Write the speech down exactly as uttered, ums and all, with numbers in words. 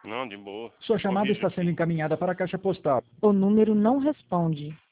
Não, de boa. Sua chamada Corrija está sendo aqui. encaminhada para a caixa postal. O número não responde.